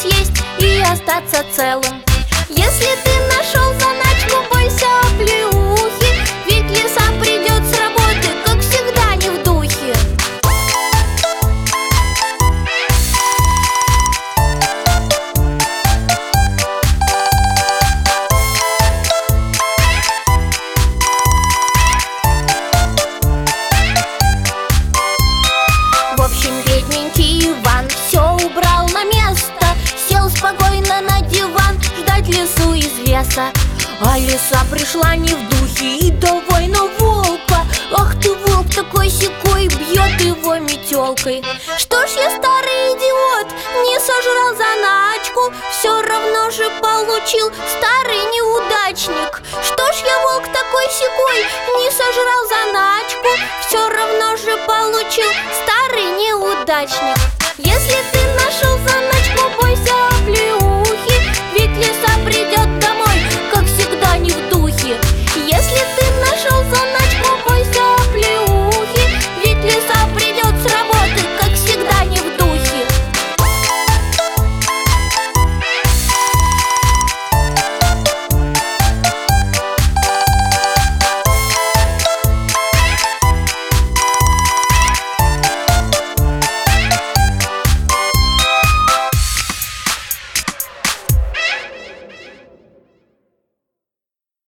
съесть и остаться целым. Если ты нашел заначку, бойся оплеухи, ведь лиса придет с работы, как всегда, не в духе. В общем, бедненький Иван все убрал на место, сел спокойно на диван ждать лису из леса. А лиса пришла не в духе и давай на волка. Ах ты, волк такой-сякой, бьет его метелкой. Что ж я, старый идиот, не сожрал заначку, все равно же получил, старый неудачник. Что ж я, волк такой-сякой, не сожрал заначку, все равно же получил, старый неудачник. Если ты